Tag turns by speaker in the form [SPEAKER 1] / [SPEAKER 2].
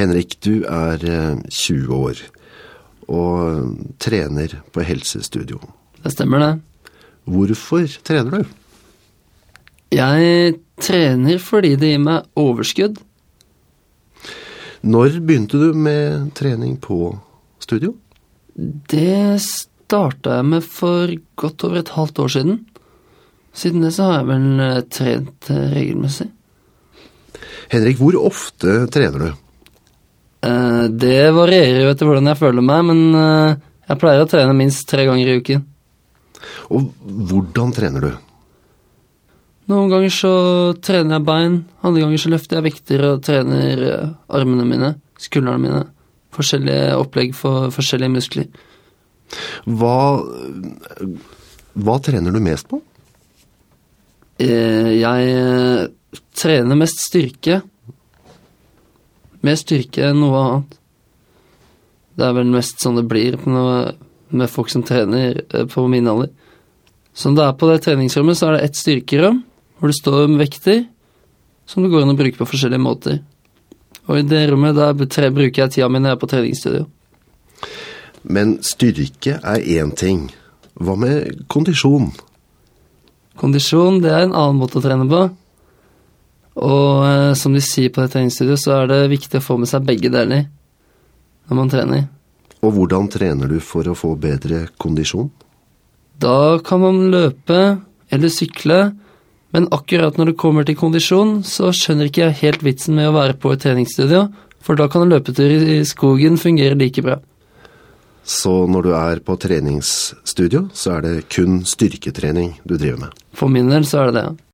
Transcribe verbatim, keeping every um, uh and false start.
[SPEAKER 1] Henrik, du er tjue år og trener på helsestudio.
[SPEAKER 2] Det stemmer det.
[SPEAKER 1] Hvorfor trener du?
[SPEAKER 2] Jeg trener fordi det gir meg overskudd.
[SPEAKER 1] Når begynte du med trening på studio?
[SPEAKER 2] Det startet jeg med for godt over et halvt år siden. Siden det så har jeg vel trent regelmessig.
[SPEAKER 1] Henrik, hvor ofte trener du?
[SPEAKER 2] Eh, det varierer jo etter hvordan jeg føler meg, men eh, jeg pleier å trene minst tre ganger i uken.
[SPEAKER 1] Og hvordan trener du?
[SPEAKER 2] Noen ganger så trener jeg bein, andre ganger så løfter jeg vekter og trener armene mine, skuldrene mine, forskjellige opplegg for forskjellige muskler.
[SPEAKER 1] Hva, hva trener du mest på?
[SPEAKER 2] Jeg trener mest styrke. Mer styrke enn noe annet. Det er vel mest sånn det blir med folk som trener på min alder. Som det er på det treningsrommet, så er det et styrkerom, hvor det står med vekter, som det går an å bruke på forskjellige måter. Og i det rommet, der bruker jeg tida mi når jeg er på treningsstudio.
[SPEAKER 1] Men styrke er en ting. Hva med kondisjon?
[SPEAKER 2] Kondisjon, det er en annen måte å trene på. Og eh, som de sier på det treningsstudio, så er det viktig å få med seg begge deler når man trener.
[SPEAKER 1] Og hvordan trener du for å få bedre kondisjon?
[SPEAKER 2] Da kan man løpe eller sykle, men akkurat når det kommer til kondisjon, så skjønner ikke jeg helt vitsen med å være på et treningsstudio, for da kan en løpetur i skogen fungere like bra.
[SPEAKER 1] Så når du er på treningsstudio, så er det kun styrketrening du driver med?
[SPEAKER 2] For min del så er det det, ja.